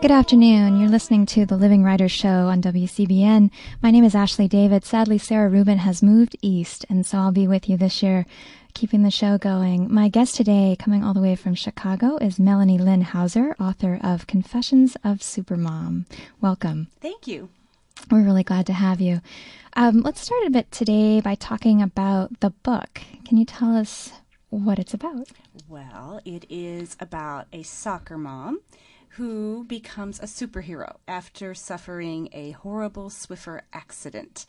Good afternoon. You're listening to the Living Writers Show on WCBN. My name is Ashley David. Sadly, Sarah Rubin has moved east, and so I'll be with you this year, keeping the show going. My guest today, coming all the way from Chicago, is Melanie Lynn Hauser, author of Confessions of Supermom. Welcome. Thank you. We're really glad to have you. Let's start a bit today by talking about the book. Can you tell us what it's about? Well, it is about a soccer mom who becomes a superhero after suffering a horrible Swiffer accident.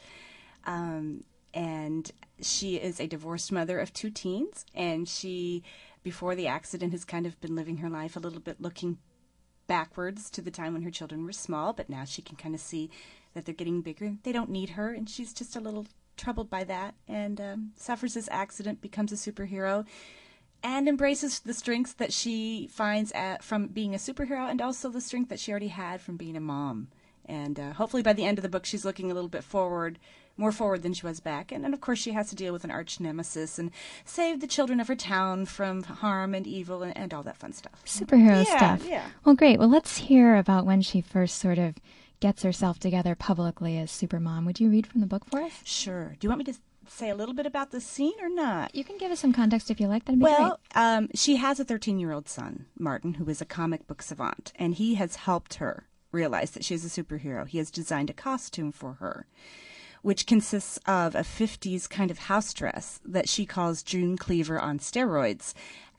And she is a divorced mother of 2 teens, and she, before the accident, has kind of been living her life a little bit looking backwards to the time when her children were small, but now she can kind of see that they're getting bigger. They don't need her, and she's just a little troubled by that, and suffers this accident, becomes a superhero, and embraces the strengths that she finds from being a superhero, and also the strength that she already had from being a mom. And hopefully by the end of the book, she's looking a little bit forward, more forward than she was back. And of course, she has to deal with an arch nemesis and save the children of her town from harm and evil and all that fun stuff. Superhero stuff. Yeah. Well, great. Well, let's hear about when she first sort of gets herself together publicly as Supermom. Would you read from the book for us? Sure. Do you want me to say a little bit about the scene or not? You can give us some context if you like. That'd be great. She has a 13-year-old son, Martin, who is a comic book savant, and he has helped her realize that she's a superhero. He has designed a costume for her, which consists of a 50s kind of house dress that she calls June Cleaver on steroids.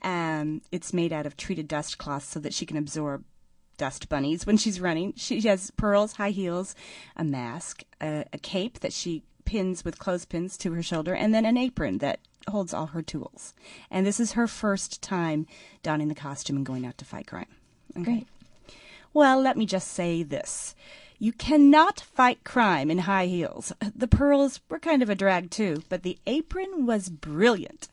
It's made out of treated dust cloth so that she can absorb dust bunnies when she's running. She has pearls, high heels, a mask, a cape that she pins with clothespins to her shoulder, and then an apron that holds all her tools. And this is her first time donning the costume and going out to fight crime. Okay. Great. Well, let me just say this. You cannot fight crime in high heels. The pearls were kind of a drag too, but the apron was brilliant.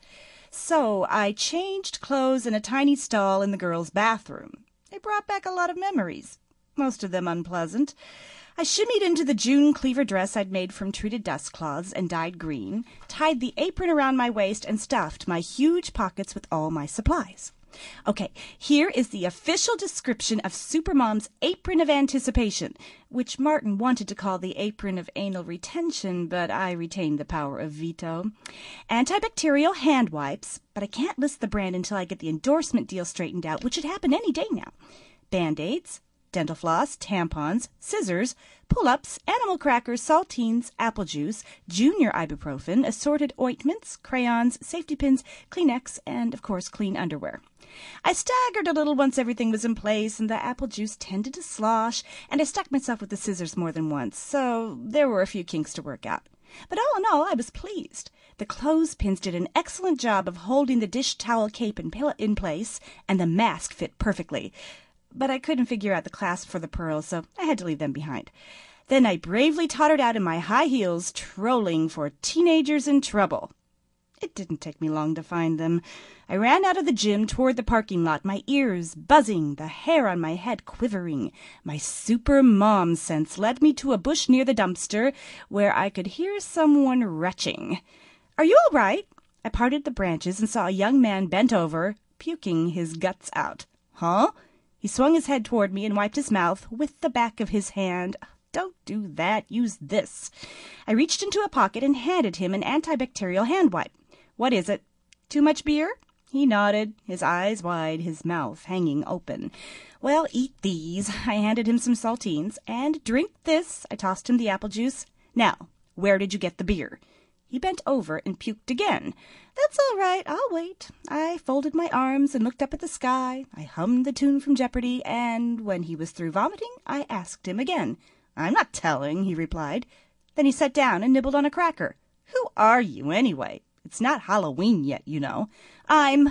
So I changed clothes in a tiny stall in the girls' bathroom. It brought back a lot of memories, most of them unpleasant. I shimmied into the June Cleaver dress I'd made from treated dust cloths and dyed green, tied the apron around my waist, and stuffed my huge pockets with all my supplies. Okay, here is the official description of Supermom's apron of anticipation, which Martin wanted to call the apron of anal retention, but I retained the power of veto. Antibacterial hand wipes, but I can't list the brand until I get the endorsement deal straightened out, which should happen any day now. Band-Aids, dental floss, tampons, scissors, pull-ups, animal crackers, saltines, apple juice, junior ibuprofen, assorted ointments, crayons, safety pins, Kleenex, and, of course, clean underwear. I staggered a little once everything was in place, and the apple juice tended to slosh, and I stuck myself with the scissors more than once, so there were a few kinks to work out. But all in all, I was pleased. The clothespins did an excellent job of holding the dish towel cape in place, and the mask fit perfectly. But I couldn't figure out the clasp for the pearls, so I had to leave them behind. Then I bravely tottered out in my high heels, trolling for teenagers in trouble. It didn't take me long to find them. I ran out of the gym toward the parking lot, my ears buzzing, the hair on my head quivering. My super mom sense led me to a bush near the dumpster, where I could hear someone retching. "Are you all right?" I parted the branches and saw a young man bent over, puking his guts out. "Huh?" He swung his head toward me and wiped his mouth with the back of his hand. "Don't do that. Use this." I reached into a pocket and handed him an antibacterial hand wipe. "What is it? Too much beer?" He nodded, his eyes wide, his mouth hanging open. "Well, eat these." I handed him some saltines. "And drink this." I tossed him the apple juice. "Now, where did you get the beer?" He bent over and puked again. "That's all right. I'll wait." I folded my arms and looked up at the sky. I hummed the tune from Jeopardy, and when he was through vomiting, I asked him again. "I'm not telling," he replied. Then he sat down and nibbled on a cracker. "Who are you, anyway? It's not Halloween yet, you know." I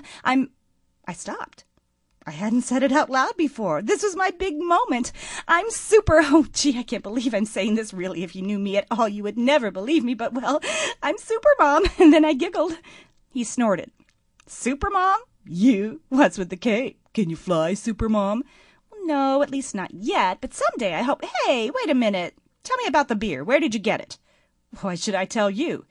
stopped. I hadn't said it out loud before. This was my big moment. Oh, gee, I can't believe I'm saying this. Really, if you knew me at all, you would never believe me. But, well, I'm Supermom. And then I giggled. He snorted. "Supermom? You? What's with the cape? Can you fly, Supermom?" "No, at least not yet. But someday I hope." "Hey, wait a minute. Tell me about the beer. Where did you get it?" "Why should I tell you?"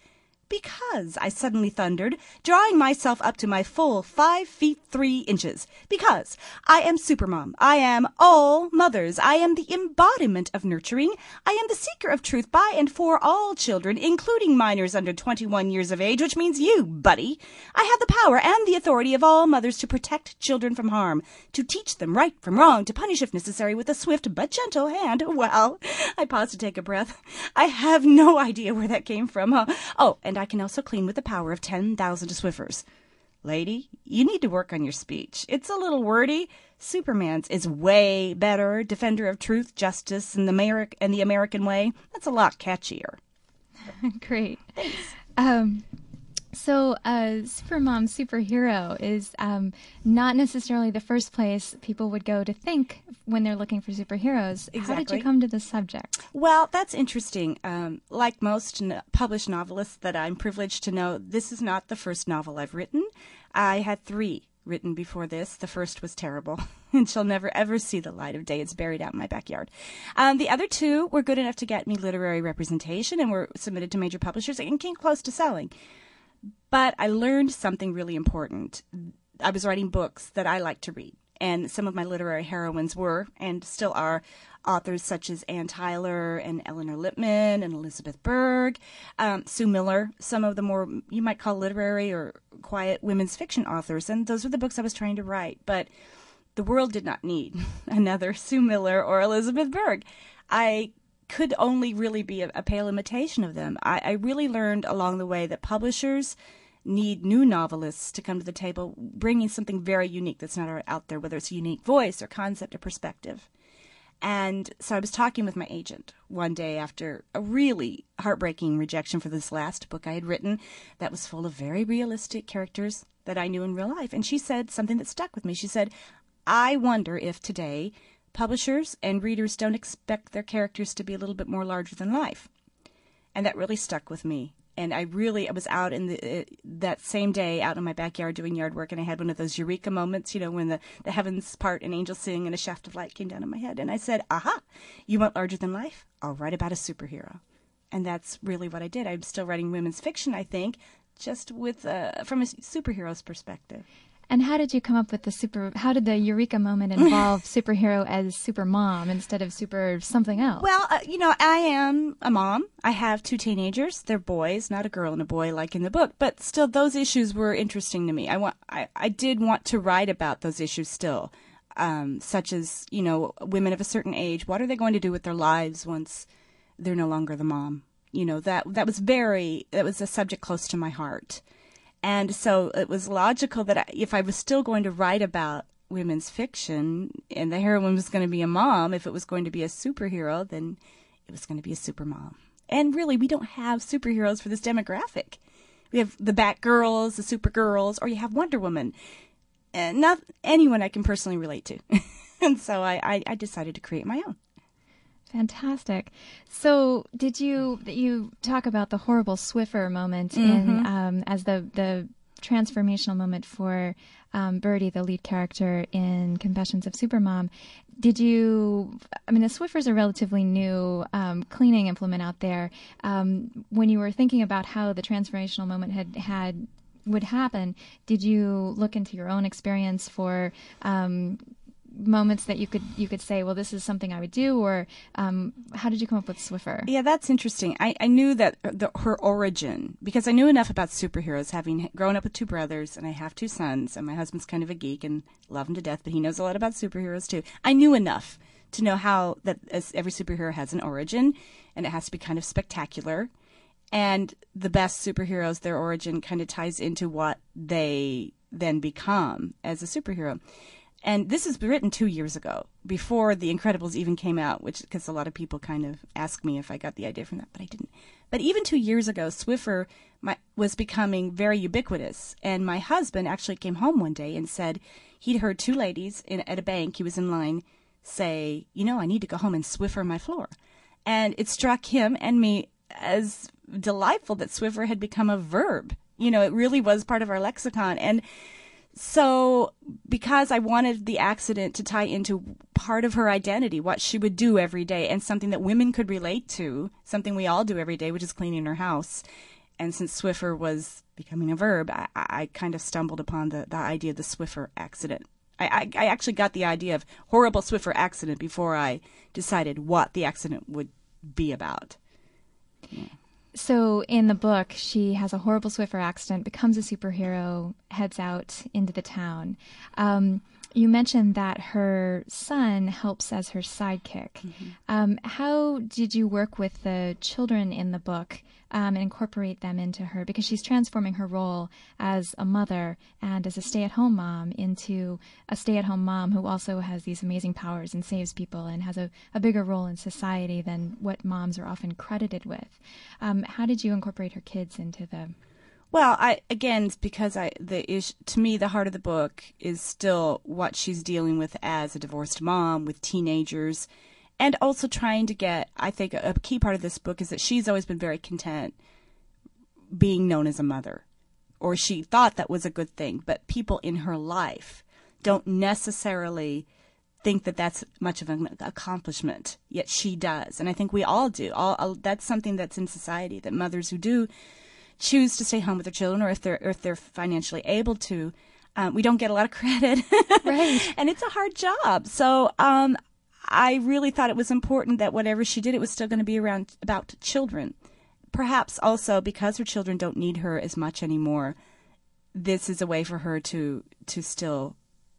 Because, I suddenly thundered, drawing myself up to my full 5 feet 3 inches. Because I am Supermom. I am all mothers. I am the embodiment of nurturing. I am the seeker of truth by and for all children, including minors under 21 years of age, which means you, buddy. I have the power and the authority of all mothers to protect children from harm, to teach them right from wrong, to punish if necessary with a swift but gentle hand. Well, I paused to take a breath. I have no idea where that came from, huh? Oh, and I can also clean with the power of 10,000 Swiffers. Lady, you need to work on your speech. It's a little wordy. Superman's is way better. Defender of truth, justice, and the American way. That's a lot catchier. Great. Thanks. So, Supermom, superhero is not necessarily the first place people would go to think when they're looking for superheroes. Exactly. How did you come to this subject? Well, that's interesting. Like most published novelists that I'm privileged to know, this is not the first novel I've written. I had 3 written before this. The first was terrible, and she'll never, ever see the light of day. It's buried out in my backyard. The other 2 were good enough to get me literary representation and were submitted to major publishers and came close to selling. But I learned something really important. I was writing books that I like to read, and some of my literary heroines were, and still are, authors such as Ann Tyler and Eleanor Lipman and Elizabeth Berg, Sue Miller, some of the more, you might call literary or quiet women's fiction authors, and those were the books I was trying to write. But the world did not need another Sue Miller or Elizabeth Berg. I could only really be a pale imitation of them. I really learned along the way that publishers need new novelists to come to the table, bringing something very unique that's not out there, whether it's a unique voice or concept or perspective. And so I was talking with my agent one day after a really heartbreaking rejection for this last book I had written that was full of very realistic characters that I knew in real life. And she said something that stuck with me. She said, I wonder if today publishers and readers don't expect their characters to be a little bit more larger than life. And that really stuck with me. And I was out in that same day out in my backyard doing yard work, and I had one of those eureka moments, when the heavens part and angels sing and a shaft of light came down on my head. And I said, aha, you want larger than life? I'll write about a superhero. And that's really what I did. I'm still writing women's fiction, I think, just with from a superhero's perspective. And how did you come up with how did the eureka moment involve superhero as Supermom instead of super something else? Well, I am a mom. I have 2 teenagers. They're boys, not a girl and a boy like in the book. But still, those issues were interesting to me. I did want to write about those issues still, such as, women of a certain age. What are they going to do with their lives once they're no longer the mom? That was a subject close to my heart. And so it was logical that if I was still going to write about women's fiction and the heroine was going to be a mom, if it was going to be a superhero, then it was going to be a supermom. And really, we don't have superheroes for this demographic. We have the Batgirls, the Supergirls, or you have Wonder Woman. And not anyone I can personally relate to. And so I decided to create my own. Fantastic. So did you talk about the horrible Swiffer moment as the transformational moment for Birdie, the lead character in Confessions of Supermom? The Swiffers are a relatively new cleaning implement out there. When you were thinking about how the transformational moment would happen, did you look into your own experience for moments that you could say, well, this is something I would do, or how did you come up with Swiffer? Yeah, that's interesting. I knew that her origin, because I knew enough about superheroes, having grown up with 2 brothers, and I have 2 sons, and my husband's kind of a geek and love him to death, but he knows a lot about superheroes too. I knew enough to know how that every superhero has an origin, and it has to be kind of spectacular. And the best superheroes, their origin kind of ties into what they then become as a superhero. And this is written 2 years ago, before The Incredibles even came out, because a lot of people kind of ask me if I got the idea from that, but I didn't. But even 2 years ago, Swiffer was becoming very ubiquitous. And my husband actually came home one day and said he'd heard 2 ladies at a bank, he was in line, say, I need to go home and Swiffer my floor. And it struck him and me as delightful that Swiffer had become a verb. It really was part of our lexicon. And so because I wanted the accident to tie into part of her identity, what she would do every day, and something that women could relate to, something we all do every day, which is cleaning her house, And since Swiffer was becoming a verb, I kind of stumbled upon the idea of the Swiffer accident. I actually got the idea of horrible Swiffer accident before I decided what the accident would be about. Yeah. So in the book, she has a horrible Swiffer accident, becomes a superhero, heads out into the town. You mentioned that her son helps as her sidekick. Mm-hmm. How did you work with the children in the book and incorporate them into her? Because she's transforming her role as a mother and as a stay-at-home mom into a stay-at-home mom who also has these amazing powers and saves people and has a bigger role in society than what moms are often credited with. How did you incorporate her kids into the... Well, it's because to me, the heart of the book is still what she's dealing with as a divorced mom with teenagers, and also trying to get, I think, a key part of this book is that she's always been very content being known as a mother, or she thought that was a good thing, but people in her life don't necessarily think that that's much of an accomplishment, yet she does, and I think we all do. That's something that's in society, that mothers who do choose to stay home with their children, or if they're financially able to, we don't get a lot of credit. Right. And it's a hard job. So I really thought it was important that whatever she did, it was still going to be about children. Perhaps also because her children don't need her as much anymore, this is a way for her to still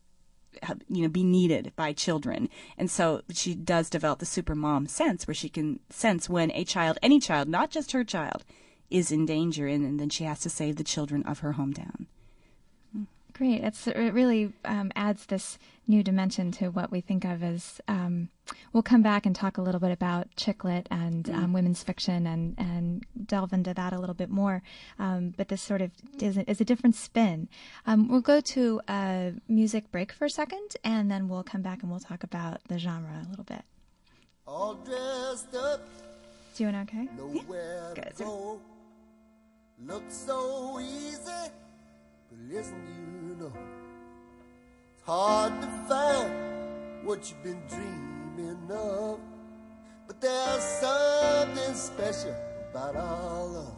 be needed by children. And so she does develop the super mom sense, where she can sense when a child, any child, not just her child, is in danger, and then she has to save the children of her hometown. Great. It really adds this new dimension to what we think of as, we'll come back and talk a little bit about chick lit and women's fiction and delve into that a little bit more. But this sort of is a different spin. We'll go to a music break for a second, and then we'll come back and we'll talk about the genre a little bit. All dressed up. Doing okay? Nowhere to go. Looks so easy, but listen, you know, it's hard to find what you've been dreaming of, but there's something special about our love.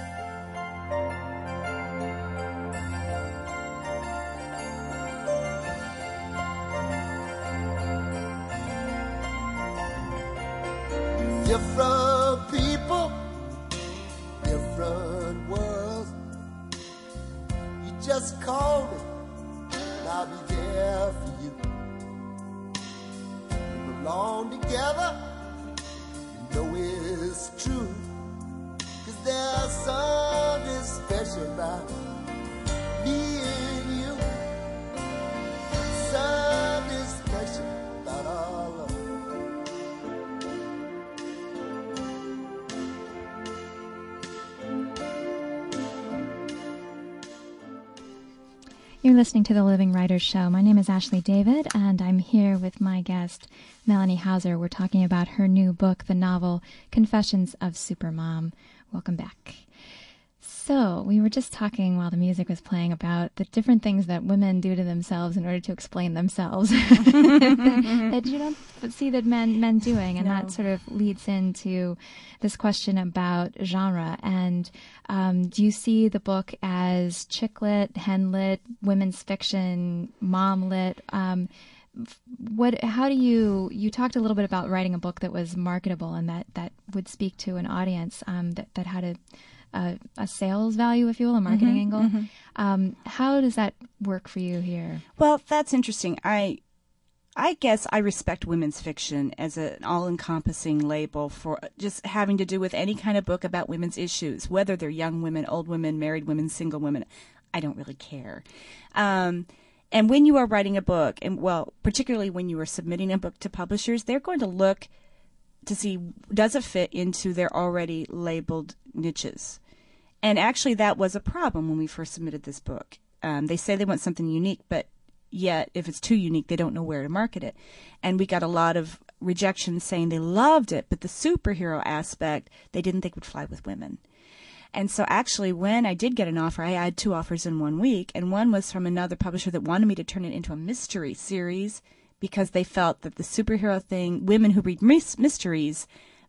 Different people, different worlds. You just call me, and I'll be there for you. We belong together, you know it's true. 'Cause there's something special about me and you. Something special about our love. You're listening to The Living Writers Show. My name is Ashley David, and I'm here with my guest, Melanie Hauser. We're talking about her new book, the novel Confessions of Supermom. Welcome back. So, we were just talking while the music was playing about the different things that women do to themselves in order to explain themselves that you don't see that men doing, and that sort of leads into this question about genre. And do you see the book as chick lit, hen lit, women's fiction, mom lit? How do you talked a little bit about writing a book that was marketable and that would speak to an audience that had a sales value, if you will, a marketing angle. Mm-hmm. How does that work for you here? Well, that's interesting. I guess I respect women's fiction as an all-encompassing label for just having to do with any kind of book about women's issues, whether they're young women, old women, married women, single women. I don't really care. And when you are writing a book, and well, particularly when you are submitting a book to publishers, they're going to look to see, does it fit into their already labeled niches? And actually, that was a problem when we first submitted this book. They say they want something unique, but yet, if it's too unique, they don't know where to market it. And we got a lot of rejections saying they loved it, but the superhero aspect, they didn't think would fly with women. And so actually, when I did get an offer, I had 2 offers in 1 week, and one was from another publisher that wanted me to turn it into a mystery series because they felt that the superhero thing, women who read mysteries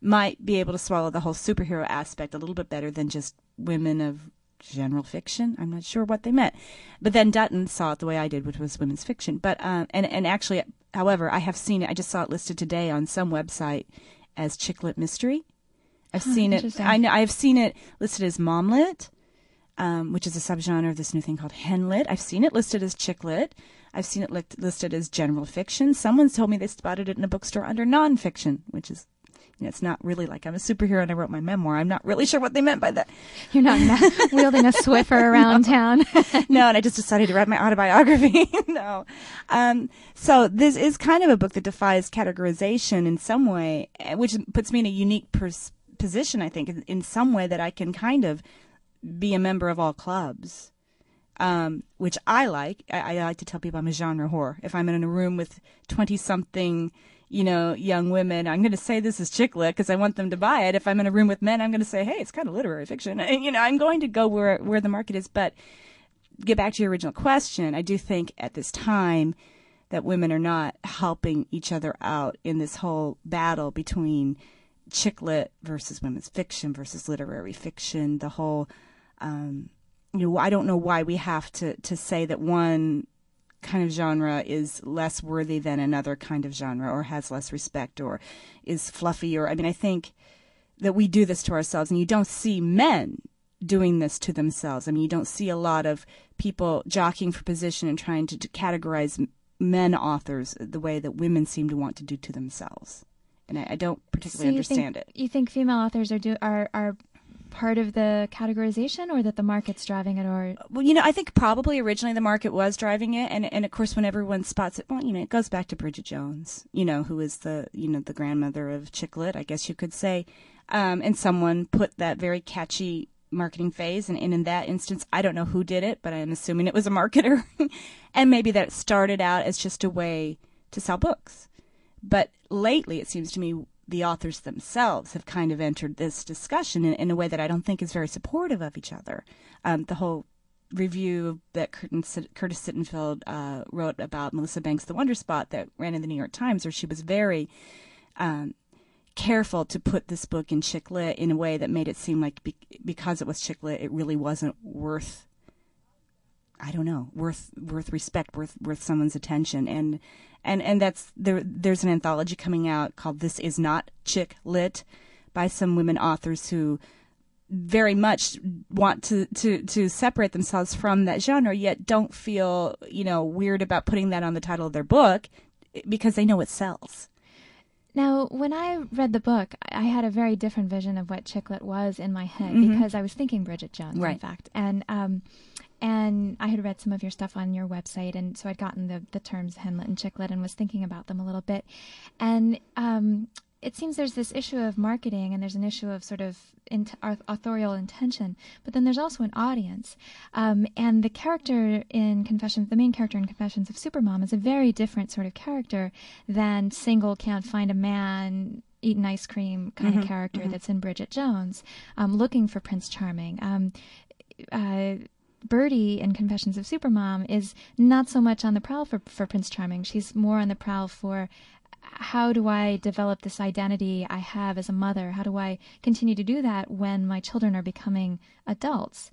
might be able to swallow the whole superhero aspect a little bit better than just women of general fiction. I'm not sure what they meant. But then Dutton saw it the way I did, which was women's fiction. But and actually, however, I have seen it. I just saw it listed today on some website as chick lit mystery. I've seen it. I've seen it listed as mom lit, which is a subgenre of this new thing called hen lit. I've seen it listed as chick lit. I've seen it listed as general fiction. Someone's told me they spotted it in a bookstore under nonfiction, which is, it's not really like I'm a superhero and I wrote my memoir. I'm not really sure what they meant by that. You're not wielding a Swiffer around town. No, and I just decided to write my autobiography. No. So this is kind of a book that defies categorization in some way, which puts me in a unique position, I think, in some way that I can kind of be a member of all clubs. Which I like. I like to tell people I'm a genre whore. If I'm in a room with 20-something, young women, I'm going to say this is chick lit because I want them to buy it. If I'm in a room with men, I'm going to say, hey, it's kind of literary fiction. And, I'm going to go where the market is. But get back to your original question, I do think at this time that women are not helping each other out in this whole battle between chick lit versus women's fiction versus literary fiction. The whole... I don't know why we have to say that one kind of genre is less worthy than another kind of genre, or has less respect, or is fluffy. I think that we do this to ourselves, and you don't see men doing this to themselves. You don't see a lot of people jockeying for position and trying to categorize men authors the way that women seem to want to do to themselves. And I don't particularly understand it. You think female authors are part of the categorization, or that the market's driving it? Or well, I think probably originally the market was driving it, and of course when everyone spots it, well, it goes back to Bridget Jones, who is the the grandmother of chick lit, I guess you could say, and someone put that very catchy marketing phase, and in that instance, I don't know who did it, but I'm assuming it was a marketer, and maybe that started out as just a way to sell books, but lately it seems to me the authors themselves have kind of entered this discussion in a way that I don't think is very supportive of each other. The whole review that Curtis Sittenfeld wrote about Melissa Banks' The Wonder Spot that ran in the New York Times, where she was very careful to put this book in chick lit in a way that made it seem like because it was chick lit, it really wasn't worth respect, worth someone's attention. And that's there's an anthology coming out called This Is Not Chick Lit by some women authors who very much want to separate themselves from that genre, yet don't feel, weird about putting that on the title of their book because they know it sells. Now, when I read the book, I had a very different vision of what chick lit was in my head, because I was thinking Bridget Jones, right, in fact. And I had read some of your stuff on your website, and so I'd gotten the terms hen lit and chick lit and was thinking about them a little bit. And it seems there's this issue of marketing, and there's an issue of sort of authorial intention, but then there's also an audience. And the main character in Confessions of Supermom is a very different sort of character than single, can't find a man, eating ice cream kind of character that's in Bridget Jones, looking for Prince Charming. Birdie in Confessions of Supermom is not so much on the prowl for Prince Charming. She's more on the prowl for, how do I develop this identity I have as a mother? How do I continue to do that when my children are becoming adults?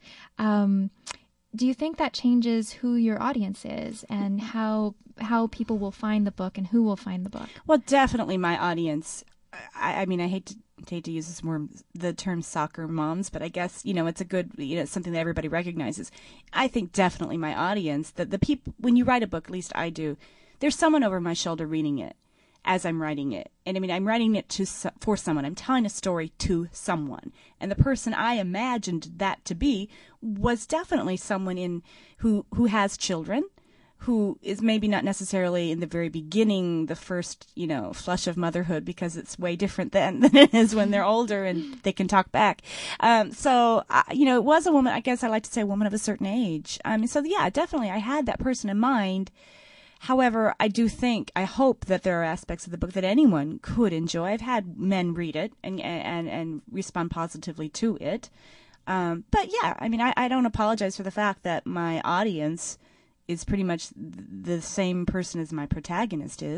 Do you think that changes who your audience is, and how people will find the book and who will find the book? Well, definitely my audience. I hate to use the term soccer moms, but I guess, it's a good, it's something that everybody recognizes. I think definitely my audience, that the people, when you write a book, at least I do, there's someone over my shoulder reading it as I'm writing it. And I'm writing it for someone. I'm telling a story to someone. And the person I imagined that to be was definitely someone who has children, who is maybe not necessarily in the very beginning, the first, flush of motherhood, because it's way different than it is when they're older and they can talk back. So it was a woman, I guess I like to say a woman of a certain age. So yeah, definitely I had that person in mind. However, I hope that there are aspects of the book that anyone could enjoy. I've had men read it and respond positively to it. But yeah, I don't apologize for the fact that my audience is pretty much the same person as my protagonist is.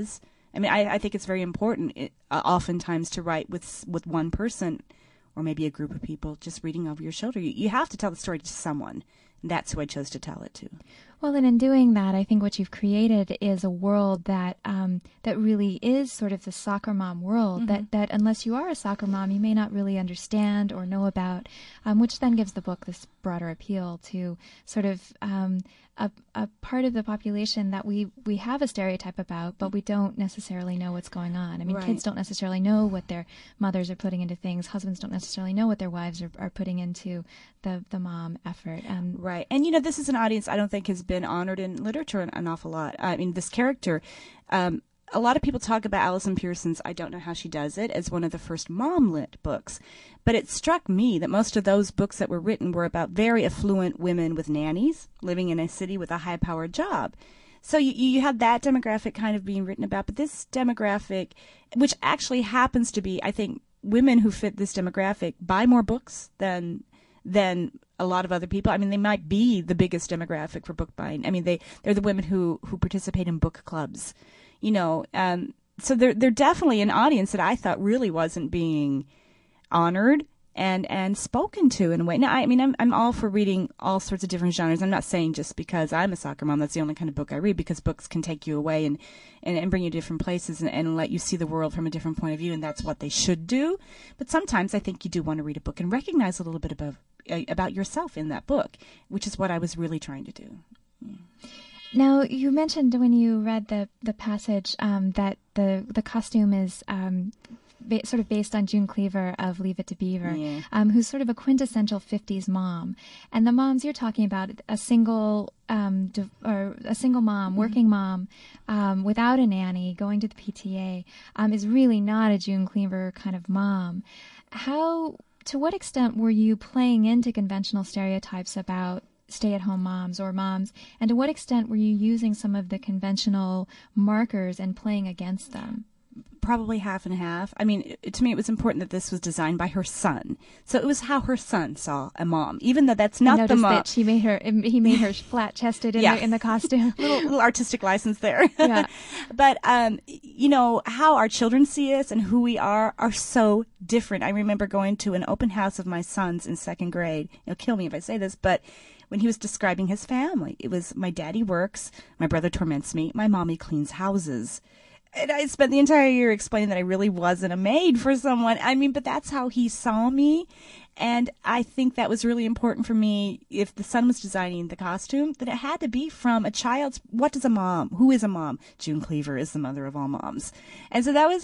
I mean, I think it's very important oftentimes to write with one person or maybe a group of people just reading over your shoulder. You have to tell the story to someone. And that's who I chose to tell it to. Well, and in doing that, I think what you've created is a world that that really is sort of the soccer mom world, that unless you are a soccer mom, you may not really understand or know about, which then gives the book this broader appeal to sort of a part of the population that we have a stereotype about, but we don't necessarily know what's going on. I mean, kids don't necessarily know what their mothers are putting into things. Husbands don't necessarily know what their wives are putting into the mom effort. Right. And, you know, this is an audience I don't think has been honored in literature an awful lot. I mean, this character, a lot of people talk about Alison Pearson's I Don't Know How She Does It as one of the first mom-lit books. But it struck me that most of those books that were written were about very affluent women with nannies living in a city with a high-powered job. So you have that demographic kind of being written about. But this demographic, which actually happens to be, I think, women who fit this demographic buy more books than a lot of other people. I mean, they might be the biggest demographic for book buying. I mean, they're the women who participate in book clubs, you know. So they're definitely an audience that I thought really wasn't being honored and spoken to in a way. Now, I mean, I'm all for reading all sorts of different genres. I'm not saying just because I'm a soccer mom that's the only kind of book I read, because books can take you away and bring you to different places and let you see the world from a different point of view, and that's what they should do. But sometimes I think you do want to read a book and recognize a little bit about yourself in that book, which is what I was really trying to do. Yeah. Now, you mentioned when you read the passage that the costume is sort of based on June Cleaver of Leave It to Beaver, who's sort of a quintessential 50s mom. And the moms you're talking about, a single mom, working mom, without a nanny, going to the PTA, is really not a June Cleaver kind of mom. To what extent were you playing into conventional stereotypes about stay-at-home moms or moms, and to what extent were you using some of the conventional markers and playing against them? Probably half and half. I mean, to me, it was important that this was designed by her son. So it was how her son saw a mom, even though that's not the mom. That he made her flat-chested in the costume. little artistic license there. Yeah. But, you know, how our children see us and who we are so different. I remember going to an open house of my son's in second grade. He'll kill me if I say this, but when he was describing his family, it was my daddy works, my brother torments me, my mommy cleans houses. And I spent the entire year explaining that I really wasn't a maid for someone. I mean, but that's how he saw me. And I think that was really important for me. If the son was designing the costume, that it had to be from a child's, what is a mom? Who is a mom? June Cleaver is the mother of all moms. And so that was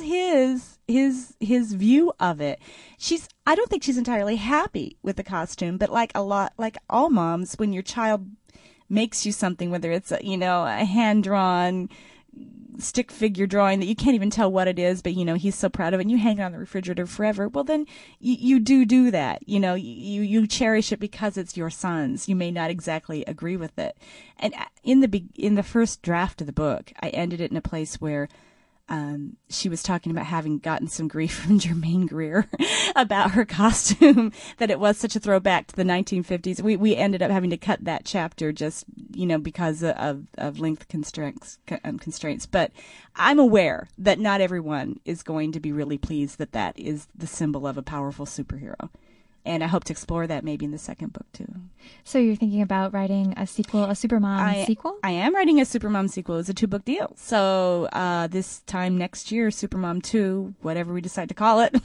his view of it. I don't think she's entirely happy with the costume, but like all moms, when your child makes you something, whether it's a hand-drawn stick figure drawing that you can't even tell what it is, but he's so proud of it and you hang it on the refrigerator forever, well then you do that. You cherish it because it's your son's. You may not exactly agree with it. And in the first draft of the book, I ended it in a place where she was talking about having gotten some grief from Germaine Greer about her costume, that it was such a throwback to the 1950s. We ended up having to cut that chapter just, because of length constraints. But I'm aware that not everyone is going to be really pleased that is the symbol of a powerful superhero. And I hope to explore that maybe in the second book, too. So you're thinking about writing a sequel, a Supermom sequel? I am writing a Supermom sequel. It's a 2-book deal. So this time next year, Supermom 2, whatever we decide to call it,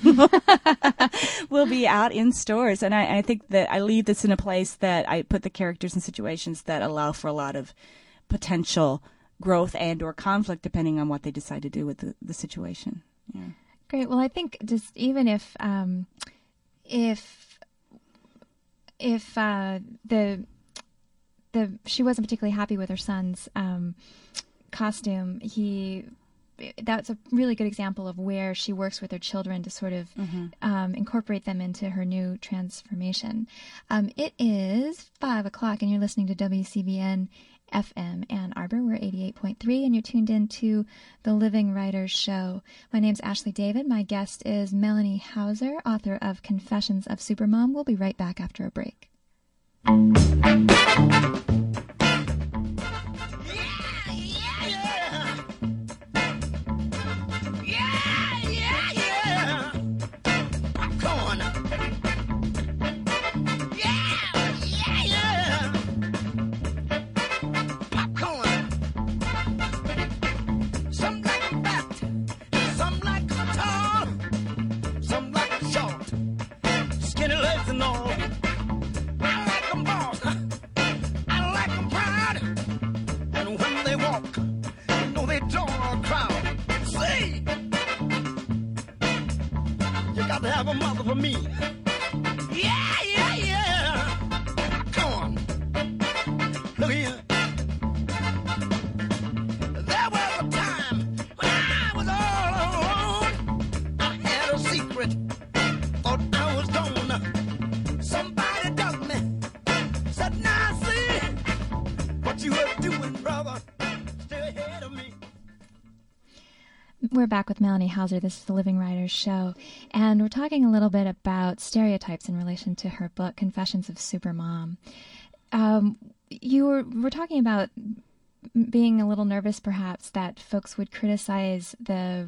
will be out in stores. And I think that I leave this in a place that I put the characters in situations that allow for a lot of potential growth and or conflict, depending on what they decide to do with the situation. Yeah. Great. Well, I think just even if she wasn't particularly happy with her son's costume, that's a really good example of where she works with her children to sort of incorporate them into her new transformation. It is 5:00 and you're listening to WCBN FM Ann Arbor. We're 88.3 and you're tuned in to The Living Writers Show. My name's Ashley David. My guest is Melanie Hauser, author of Confessions of Supermom. We'll be right back after a break. looking for me. Yeah, yeah, yeah. Come on. Look here. There was a time when I was all alone. I had a secret. Thought I was gone. Somebody dug me. Said, now see what you were doing, brother. Still ahead of me. We're back with Melanie Hauser. This is the Living Writers Show, and we're talking a little bit about stereotypes in relation to her book, Confessions of Supermom. We're talking about being a little nervous, perhaps, that folks would criticize the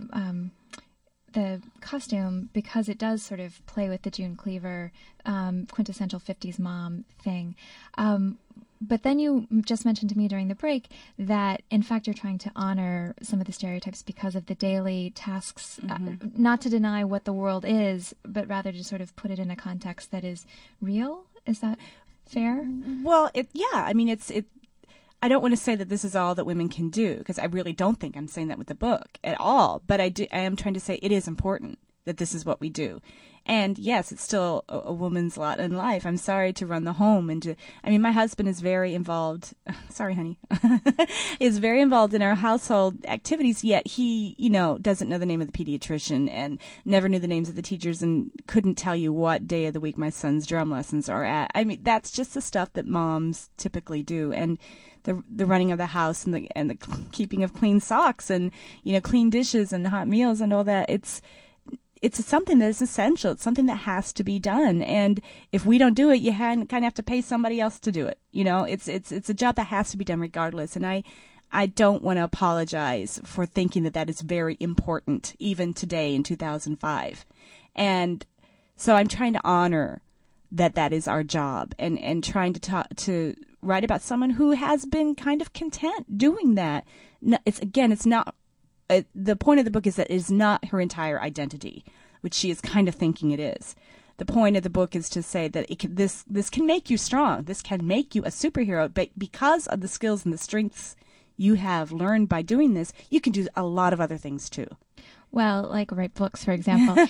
costume because it does sort of play with the June Cleaver quintessential 50s mom thing. But then you just mentioned to me during the break that, in fact, you're trying to honor some of the stereotypes because of the daily tasks, not to deny what the world is, but rather to sort of put it in a context that is real. Is that fair? Well, I mean, I don't want to say that this is all that women can do, because I really don't think I'm saying that with the book at all. But I am trying to say it is important that this is what we do. And yes, it's still a woman's lot in life. I'm sorry to run the home my husband is very involved. Sorry, honey. Is very involved in our household activities, yet he, doesn't know the name of the pediatrician and never knew the names of the teachers and couldn't tell you what day of the week my son's drum lessons are at. I mean, that's just the stuff that moms typically do. And the running of the house and the keeping of clean socks and, clean dishes and hot meals and all that. It's something that is essential. It's something that has to be done. And if we don't do it, you kind of have to pay somebody else to do it. It's a job that has to be done regardless. And I don't want to apologize for thinking that is very important, even today in 2005. And so I'm trying to honor that is our job and trying to write about someone who has been kind of content doing that. It's not. The point of the book is that it is not her entire identity, which she is kind of thinking it is. The point of the book is to say that this can make you strong. This can make you a superhero. But because of the skills and the strengths you have learned by doing this, you can do a lot of other things too. Well, like write books, for example.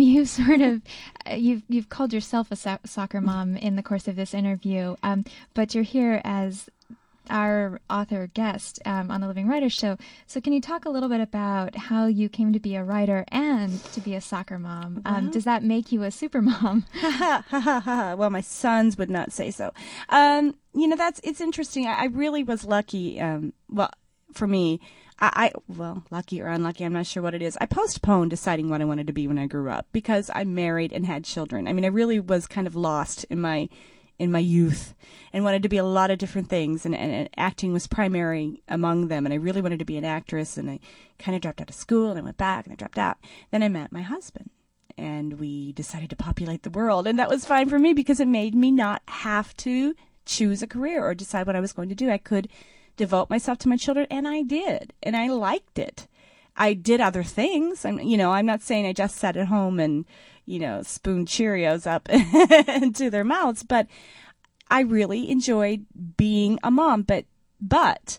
You've called yourself a soccer mom in the course of this interview, but you're here as our author guest on the Living Writers Show. So can you talk a little bit about how you came to be a writer and to be a soccer mom? Does that make you a super mom? Well, my sons would not say so. It's interesting. I really was lucky. For me, lucky or unlucky, I'm not sure what it is. I postponed deciding what I wanted to be when I grew up because I married and had children. I mean, I really was kind of lost in my youth and wanted to be a lot of different things, and acting was primary among them, and I really wanted to be an actress, and I kind of dropped out of school, and I went back, and I dropped out. Then I met my husband, and we decided to populate the world, and that was fine for me because it made me not have to choose a career or decide what I was going to do. I could devote myself to my children, and I did, and I liked it. I did other things. I'm not saying I just sat at home and, spoon Cheerios up into their mouths, but I really enjoyed being a mom. But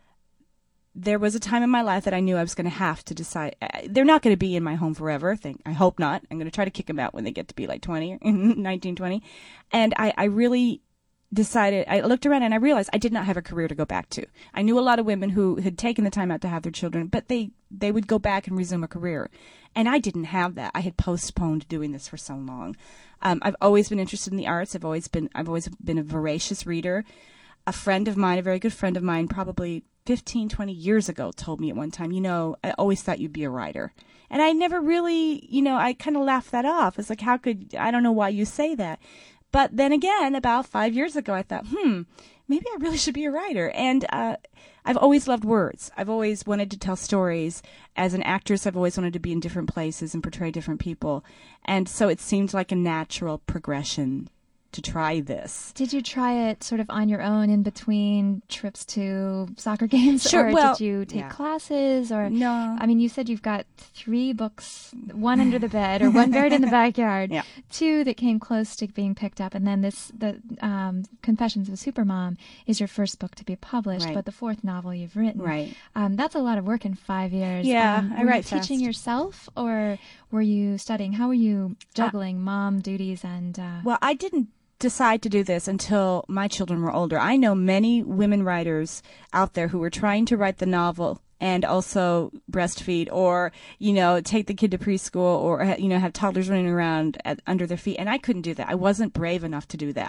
there was a time in my life that I knew I was going to have to decide. They're not going to be in my home forever. I hope not. I'm going to try to kick them out when they get to be like 20 or 19, 20. And I really decided, I looked around and I realized I did not have a career to go back to. I knew a lot of women who had taken the time out to have their children, but they would go back and resume a career. And I didn't have that. I had postponed doing this for so long. I've always been interested in the arts. I've always been a voracious reader. A friend of mine, a very good friend of mine, probably 15, 20 years ago told me at one time, I always thought you'd be a writer. And I never really, I kind of laughed that off. It's like, I don't know why you say that. But then again, about 5 years ago, I thought, maybe I really should be a writer. And I've always loved words. I've always wanted to tell stories. As an actress, I've always wanted to be in different places and portray different people. And so it seemed like a natural progression to try this. Did you try it sort of on your own in between trips to soccer games? Sure. Or well, did you take classes? Or no. I mean, you said you've got 3 books, 1 under the bed or 1 buried in the backyard, 2 that came close to being picked up, and then the Confessions of a Supermom is your first book to be published, but the 4th novel you've written. Right. That's a lot of work in 5 years. Yeah, I write fast. Were you teaching yourself, or were you studying? How were you juggling mom duties and... Well, I didn't decide to do this until my children were older. I know many women writers out there who were trying to write the novel and also breastfeed, or, take the kid to preschool, or, have toddlers running around under their feet. And I couldn't do that. I wasn't brave enough to do that.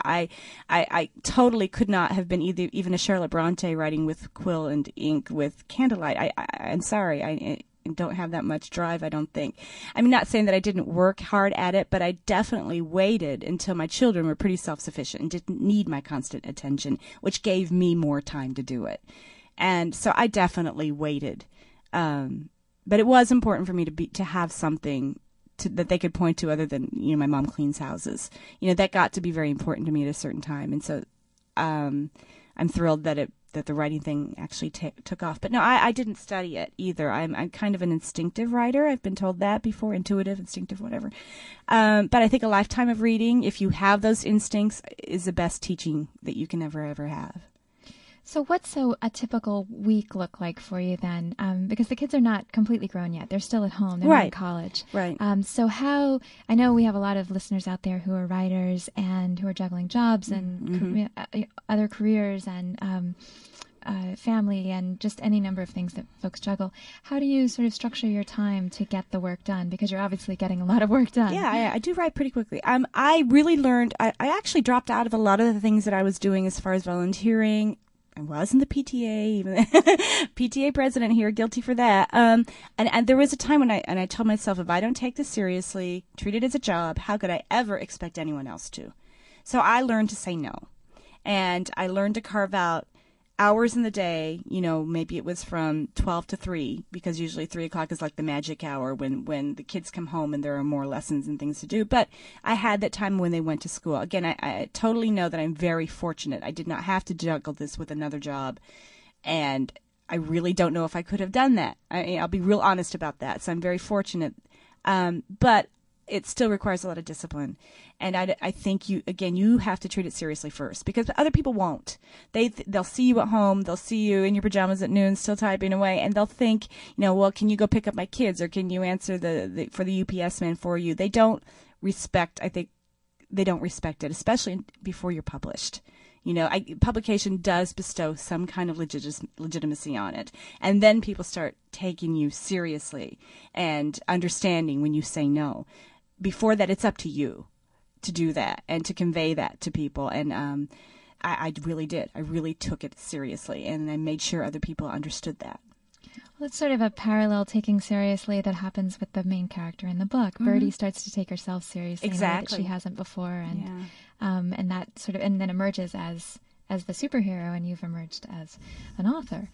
I totally could not have been even a Charlotte Bronte writing with quill and ink with candlelight. I'm sorry. I don't have that much drive, I don't think. I'm not saying that I didn't work hard at it, but I definitely waited until my children were pretty self-sufficient and didn't need my constant attention, which gave me more time to do it. And so I definitely waited. But it was important for me to have something that they could point to other than, my mom cleans houses. That got to be very important to me at a certain time. And so I'm thrilled that the writing thing actually took off. But no, I didn't study it either. I'm kind of an instinctive writer. I've been told that before, intuitive, instinctive, whatever. But I think a lifetime of reading, if you have those instincts, is the best teaching that you can ever have. So what's a typical week look like for you then? Because the kids are not completely grown yet. They're still at home. They're not in college. Right. So I know we have a lot of listeners out there who are writers and who are juggling jobs and other careers and family and just any number of things that folks juggle. How do you sort of structure your time to get the work done? Because you're obviously getting a lot of work done. Yeah, I do write pretty quickly. I really learned, I actually dropped out of a lot of the things that I was doing as far as volunteering. I was in the PTA, even PTA president here, guilty for that. And there was a time when I told myself, if I don't take this seriously, treat it as a job, how could I ever expect anyone else to? So I learned to say no. And I learned to carve out hours in the day, maybe it was from 12 to 3, because usually 3 o'clock is like the magic hour when the kids come home and there are more lessons and things to do. But I had that time when they went to school. Again, I totally know that I'm very fortunate. I did not have to juggle this with another job. And I really don't know if I could have done that. I'll be real honest about that. So I'm very fortunate. But it still requires a lot of discipline. And I think you have to treat it seriously first, because other people won't. They'll see you at home. They'll see you in your pajamas at noon still typing away, and they'll think, well, can you go pick up my kids, or can you answer for the UPS man for you? They don't respect it, especially before you're published. Publication does bestow some kind of legitimacy on it. And then people start taking you seriously and understanding when you say no. Before that, it's up to you to do that and to convey that to people. And I really did. I really took it seriously, and I made sure other people understood that. Well, it's sort of a parallel taking seriously that happens with the main character in the book. Mm-hmm. Birdie starts to take herself seriously in a way that she hasn't before, and that sort of, and then emerges as the superhero, and you've emerged as an author.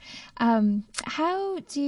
How do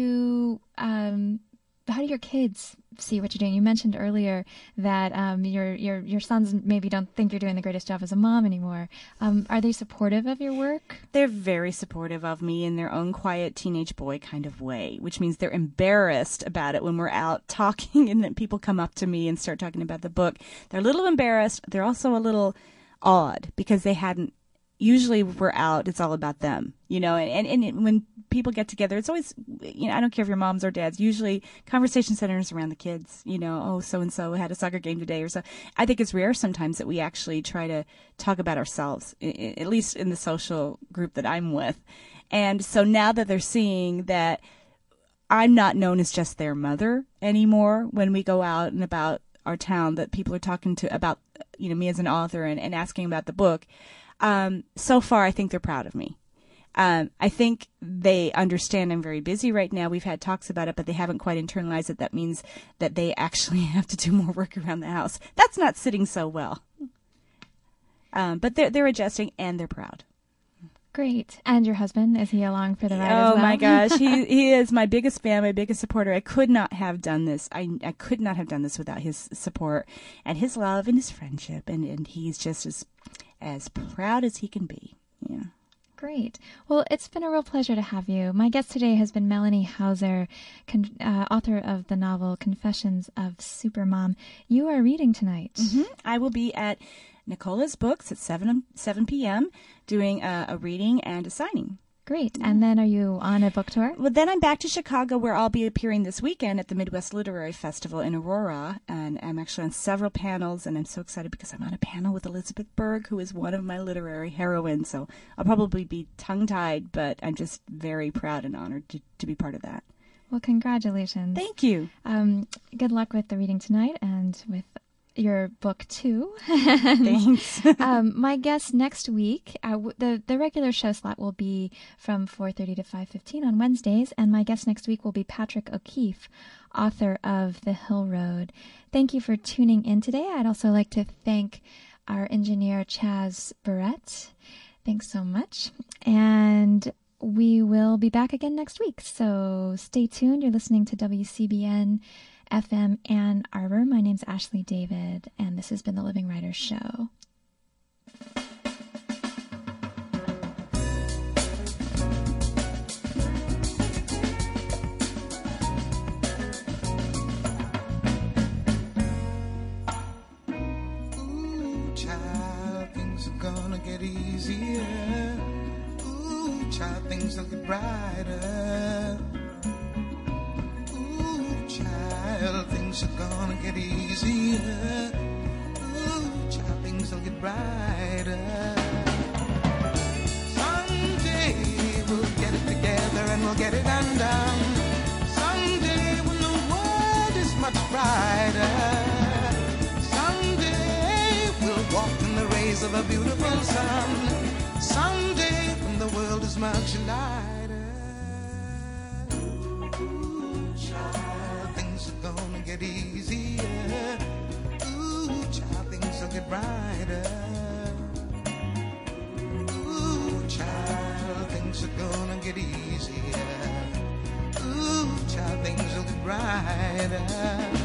your kids see what you're doing? You mentioned earlier that your sons maybe don't think you're doing the greatest job as a mom anymore. Are they supportive of your work? They're very supportive of me in their own quiet teenage boy kind of way, which means they're embarrassed about it when we're out talking and then people come up to me and start talking about the book. They're a little embarrassed. They're also a little awed because they hadn't. Usually we're out, it's all about them, and when people get together, it's always, I don't care if you're moms or dads, usually conversation centers around the kids, so-and-so had a soccer game today or so. I think it's rare sometimes that we actually try to talk about ourselves, at least in the social group that I'm with. And so now that they're seeing that I'm not known as just their mother anymore when we go out and about our town, that people are talking to about, me as an author and asking about the book. So far, I think they're proud of me. I think they understand I'm very busy right now. We've had talks about it, but they haven't quite internalized it. That means that they actually have to do more work around the house. That's not sitting so well. But they're adjusting, and they're proud. Great. And your husband, is he along for the ride as well? Oh, my gosh. He is my biggest fan, my biggest supporter. I could not have done this. I could not have done this without his support and his love and his friendship. And he's just as proud as he can be. Yeah. Great. Well, it's been a real pleasure to have you. My guest today has been Melanie Hauser, author of the novel Confessions of Supermom. You are reading tonight. Mm-hmm. I will be at Nicola's Books at 7 p.m. doing a reading and a signing. great. And then are you on a book tour? Well, then I'm back to Chicago, where I'll be appearing this weekend at the Midwest Literary Festival in Aurora. And I'm actually on several panels, and I'm so excited because I'm on a panel with Elizabeth Berg, who is one of my literary heroines. So I'll probably be tongue-tied, but I'm just very proud and honored to be part of that. Well, congratulations. Thank you. Good luck with the reading tonight and with your book too. Thanks. My guest next week, the regular show slot will be from 4:30 to 5:15 on Wednesdays, and my guest next week will be Patrick O'Keefe, author of The Hill Road. Thank you for tuning in today. I'd also like to thank our engineer Chaz Barrett. Thanks so much. And we will be back again next week, so stay tuned. You're listening to WCBN FM Ann Arbor. My name's Ashley David, and this has been the Living Writers Show. Ooh, child, things are gonna get easier. Ooh, child, things will get brighter. Things are gonna get easier. Ooh, child, things will get brighter. Someday we'll get it together and we'll get it undone. Someday when the world is much brighter. Someday we'll walk in the rays of a beautiful sun. Someday when the world is much lighter. Get easier. Ooh, child, things will get brighter. Ooh, child, things are gonna get easier. Ooh, child, things will get brighter.